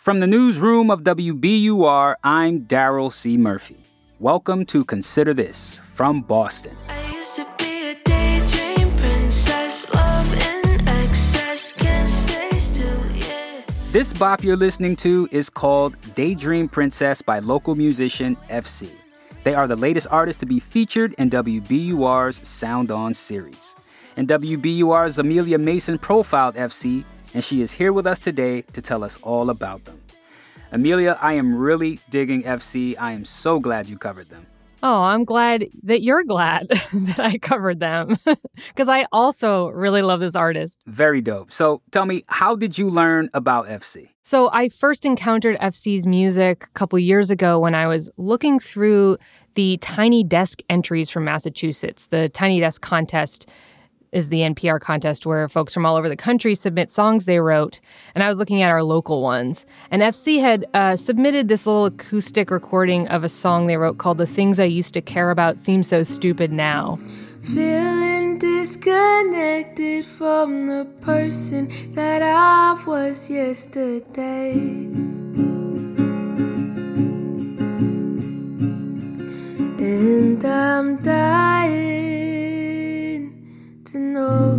From the newsroom of WBUR, I'm Daryl C. Murphy. Welcome to Consider This from Boston. I used to be a daydream princess, love in excess, can't stay still, yeah. This bop you're listening to is called Daydream Princess by local musician FC. They are the latest artist to be featured in WBUR's Sound On series. And WBUR's Amelia Mason profiled FC, and she is here with us today to tell us all about them. Amelia, I am really digging FC. I am so glad you covered them. Oh, I'm glad that you're glad that I covered them because I also really love this artist. Very dope. So tell me, how did you learn about FC? So I first encountered FC's music a couple years ago when I was looking through the Tiny Desk entries from Massachusetts. The Tiny Desk contest is the NPR contest where folks from all over the country submit songs they wrote. And I was looking at our local ones. And FC had submitted this little acoustic recording of a song they wrote called The Things I Used to Care About Seem So Stupid Now. Feeling disconnected from the person that I was yesterday. And I'm dying to know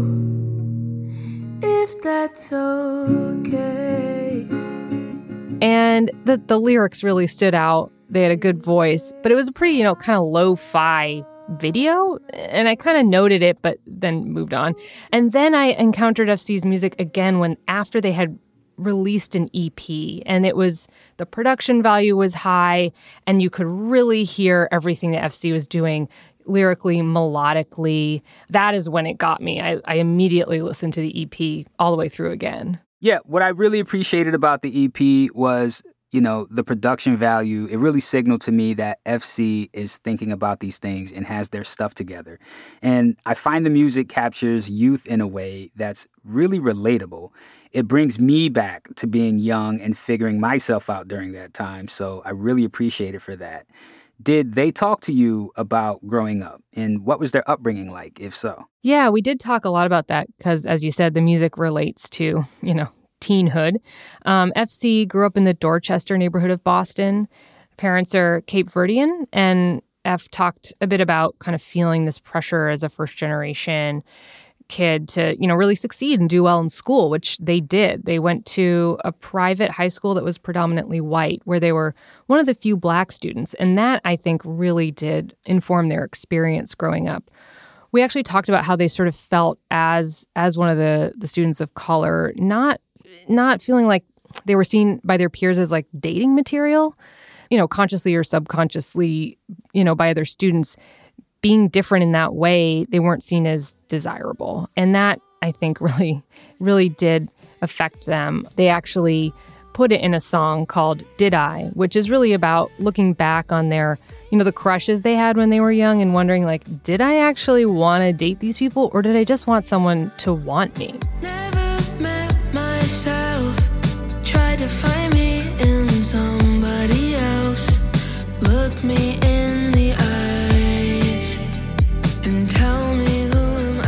if that's okay. And the lyrics really stood out. They had a good voice, but it was a pretty, kind of lo-fi video. And I kind of noted it, but then moved on. And then I encountered FC's music again after they had released an EP, and the production value was high, and you could really hear everything that FC was doing lyrically, melodically. That is when it got me. I immediately listened to the EP all the way through again. Yeah, what I really appreciated about the EP was, the production value. It really signaled to me that FC is thinking about these things and has their stuff together. And I find the music captures youth in a way that's really relatable. It brings me back to being young and figuring myself out during that time. So I really appreciate it for that. Did they talk to you about growing up, and what was their upbringing like, if so? Yeah, we did talk a lot about that because, as you said, the music relates to, teenhood. FC grew up in the Dorchester neighborhood of Boston. Parents are Cape Verdean, and F talked a bit about kind of feeling this pressure as a first-generation kid to, really succeed and do well in school, which they did. They went to a private high school that was predominantly white, where they were one of the few black students. And that, I think, really did inform their experience growing up. We actually talked about how they sort of felt as one of the students of color, not feeling like they were seen by their peers as like dating material, consciously or subconsciously, by other students. Being different in that way, they weren't seen as desirable. And that, I think, really, really did affect them. They actually put it in a song called Did I, which is really about looking back on their, the crushes they had when they were young and wondering, like, did I actually want to date these people, or did I just want someone to want me? Never met myself, tried to find me in somebody else. Look me in the eyes and tell me who am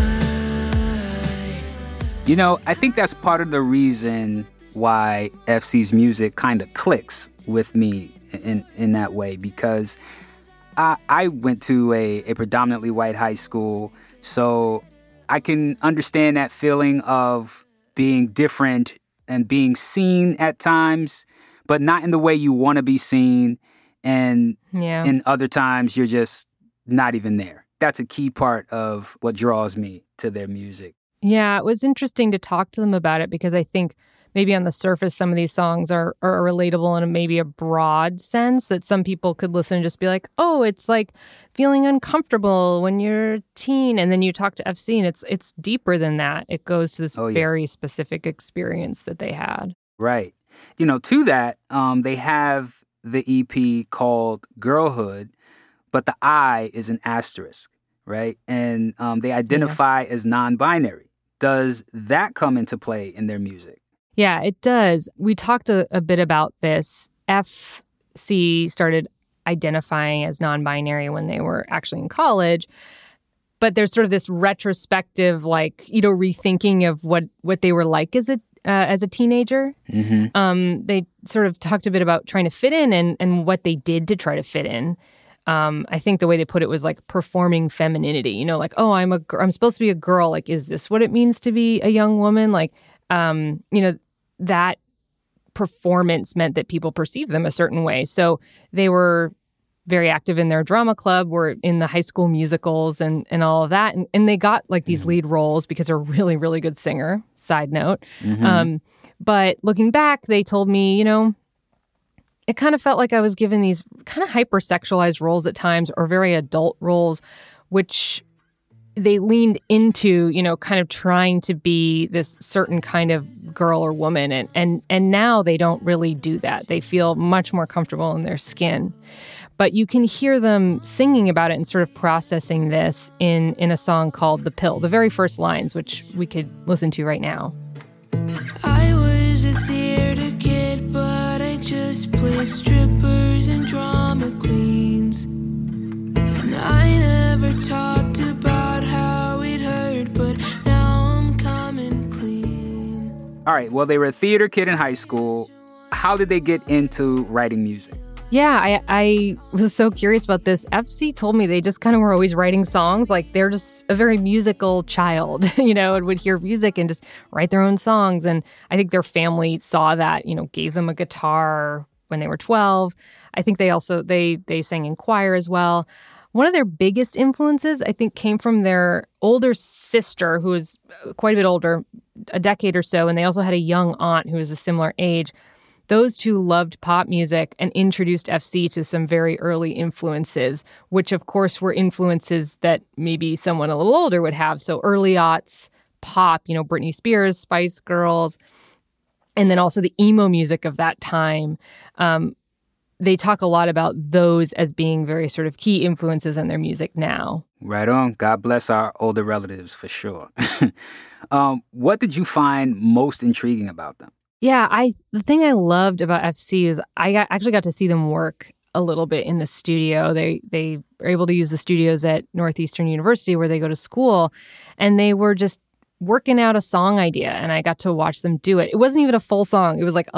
I? I think that's part of the reason why FC's music kind of clicks with me in that way, because I went to a predominantly white high school, so I can understand that feeling of being different and being seen at times, but not in the way you want to be seen. And in other times, you're just not even there. That's a key part of what draws me to their music. Yeah, it was interesting to talk to them about it because I think maybe on the surface, some of these songs are relatable in maybe a broad sense that some people could listen and just be like, oh, it's like feeling uncomfortable when you're a teen. And then you talk to FC and it's deeper than that. It goes to this very specific experience that they had. Right. To that, they have the EP called Girlhood, but the I is an asterisk, right? And they identify as non-binary. Does that come into play in their music? Yeah, it does. We talked a bit about this. FC started identifying as non-binary when they were actually in college. But there's sort of this retrospective, rethinking of what they were like as as a teenager. They sort of talked a bit about trying to fit in and what they did to try to fit in. I think the way they put it was like performing femininity, you know, like, oh, I'm supposed to be a girl. Like, is this what it means to be a young woman? Like, you know, that performance meant that people perceived them a certain way. So they were very active in their drama club, were in the high school musicals and all of that. And they got like these lead roles because they're a really, really good singer, side note. But looking back, they told me, you know, it kind of felt like I was given these kind of hypersexualized roles at times, or very adult roles, which they leaned into, you know, kind of trying to be this certain kind of girl or woman. And now they don't really do that. They feel much more comfortable in their skin. But you can hear them singing about it and sort of processing this in a song called The Pill, the very first lines, which we could listen to right now. I was a theater kid, but I just played strippers and drama queens. And I never talked about how it hurt, but now I'm coming clean. All right, well, they were a theater kid in high school. How did they get into writing music? Yeah, I was so curious about this. FC told me they just kind of were always writing songs. Like, they're just a very musical child, you know, and would hear music and just write their own songs. And I think their family saw that, you know, gave them a guitar when they were 12. I think they also, they sang in choir as well. One of their biggest influences, I think, came from their older sister, who was quite a bit older, a decade or so. And they also had a young aunt who was a similar age. Those two loved pop music and introduced FC to some very early influences, which of course were influences that maybe someone a little older would have. So early aughts pop, you know, Britney Spears, Spice Girls, and then also the emo music of that time. They talk a lot about those as being very sort of key influences in their music now. Right on. God bless our older relatives for sure. What did you find most intriguing about them? Yeah, the thing I loved about FC is I actually got to see them work a little bit in the studio. They are able to use the studios at Northeastern University where they go to school, and they were just working out a song idea, and I got to watch them do it. It wasn't even a full song. It was like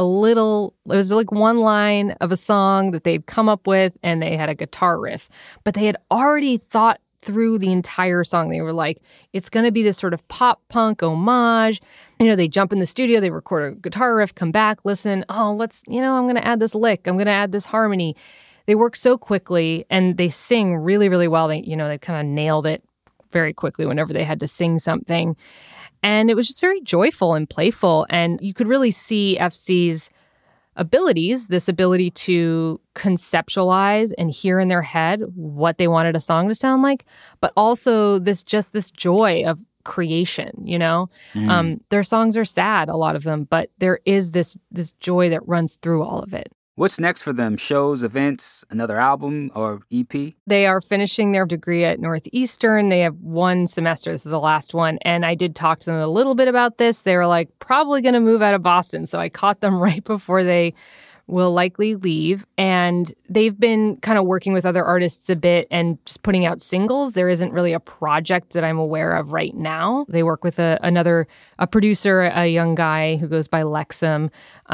one line of a song that they'd come up with, and they had a guitar riff. But they had already thought through the entire song. They were like, it's going to be this sort of pop punk homage. You know, they jump in the studio, they record a guitar riff, come back, listen. Oh, I'm going to add this lick. I'm going to add this harmony. They work so quickly, and they sing really, really well. They kind of nailed it very quickly whenever they had to sing something. And it was just very joyful and playful. And you could really see FC's abilities, this ability to conceptualize and hear in their head what they wanted a song to sound like, but also this joy of creation, you know? Their songs are sad, a lot of them, but there is this joy that runs through all of it. What's next for them? Shows, events, another album or EP? They are finishing their degree at Northeastern. They have one semester. This is the last one. And I did talk to them a little bit about this. They were like, probably going to move out of Boston. So I caught them right before they will likely leave. And they've been kind of working with other artists a bit and just putting out singles. There isn't really a project that I'm aware of right now. They work with a producer, a young guy who goes by Lexum,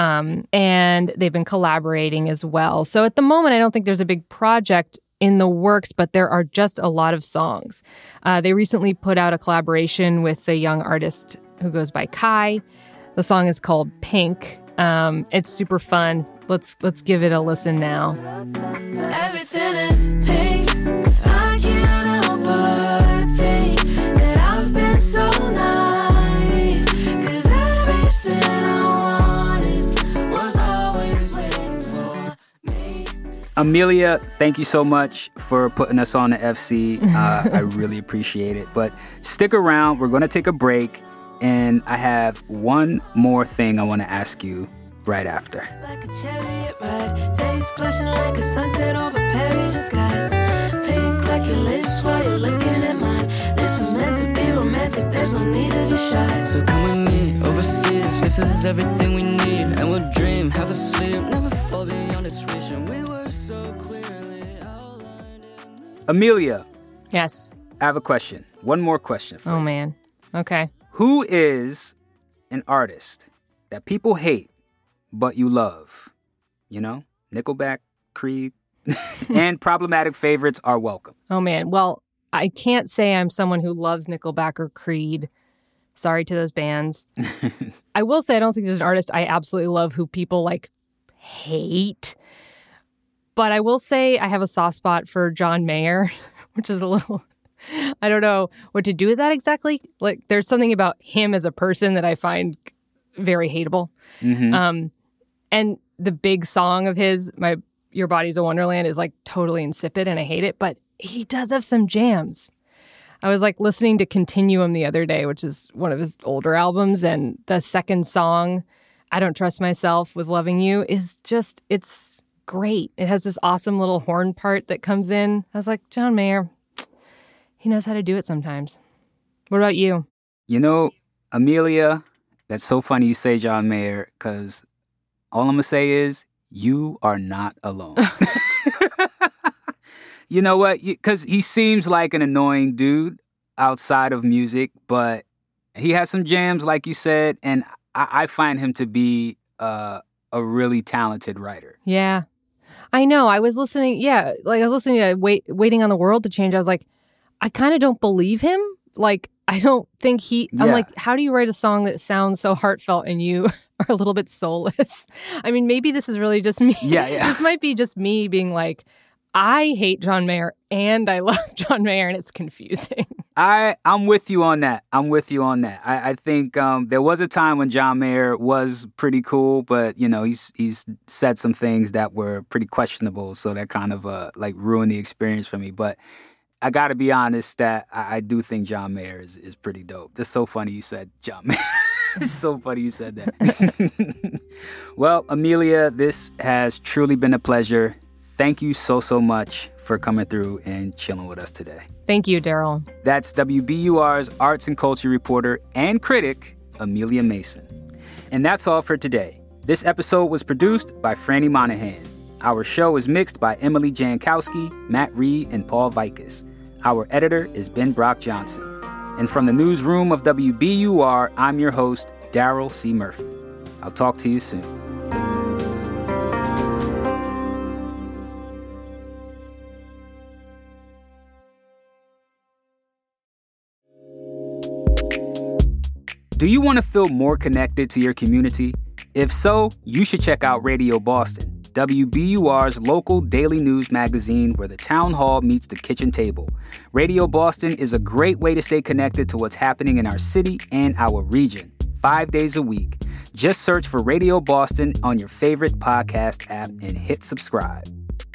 and they've been collaborating as well. So at the moment, I don't think there's a big project in the works, but there are just a lot of songs. They recently put out a collaboration with a young artist who goes by Kai. The song is called Pink. It's super fun. Let's give it a listen now. Everything is pink. I can't help but think that I've been so naive. 'Cause everything I wanted was always waiting for me. Amelia, thank you so much for putting us on the FC. I really appreciate it. But stick around. We're going to take a break. And I have one more thing I want to ask you right after. Like a chariot ride, face blushing like a sunset over Persian skies. Pink like your lips while you're looking at mine. This was meant to be romantic, there's no need to be shy. So come with me overseas, this is everything we need. And we'll dream, have a sleep, never fall beyond this vision. We were so clearly outlined in the... Amelia. Yes. I have a question. One more question for you. Oh, man. Okay. Who is an artist that people hate, but you love. You know, Nickelback, Creed, and problematic favorites are welcome. Oh, man. Well, I can't say I'm someone who loves Nickelback or Creed. Sorry to those bands. I will say I don't think there's an artist I absolutely love who people like hate. But I will say I have a soft spot for John Mayer, which is a little, I don't know what to do with that exactly. Like there's something about him as a person that I find very hateable. Mm-hmm. And the big song of his, Your Body's a Wonderland, is like totally insipid and I hate it. But he does have some jams. I was like listening to Continuum the other day, which is one of his older albums. And the second song, I Don't Trust Myself with Loving You, is just, it's great. It has this awesome little horn part that comes in. I was like, John Mayer, he knows how to do it sometimes. What about you? You know, Amelia, that's so funny you say John Mayer, because all I'm going to say is you are not alone. You know what? Because he seems like an annoying dude outside of music, but he has some jams, like you said, and I find him to be a really talented writer. Yeah. I know. I was listening. Yeah. Like I was listening to Waiting on the World to Change. I was like, I kind of don't believe him. Like, I don't think I'm like, how do you write a song that sounds so heartfelt and you are a little bit soulless? I mean, maybe this is really just me. Yeah. This might be just me being like, I hate John Mayer and I love John Mayer and it's confusing. I'm with you on that. I think there was a time when John Mayer was pretty cool, but you know he's said some things that were pretty questionable, so that kind of like ruined the experience for me. But I got to be honest that I do think John Mayer is pretty dope. That's so funny you said John Mayer. It's so funny you said that. Well, Amelia, this has truly been a pleasure. Thank you so much for coming through and chilling with us today. Thank you, Daryl. That's WBUR's arts and culture reporter and critic, Amelia Mason. And that's all for today. This episode was produced by Franny Monahan. Our show is mixed by Emily Jankowski, Matt Reed, and Paul Vikis. Our editor is Ben Brock Johnson. And from the newsroom of WBUR, I'm your host, Daryl C. Murphy. I'll talk to you soon. Do you want to feel more connected to your community? If so, you should check out Radio Boston, WBUR's local daily news magazine where the town hall meets the kitchen table. Radio Boston is a great way to stay connected to what's happening in our city and our region, 5 days a week. Just search for Radio Boston on your favorite podcast app and hit subscribe.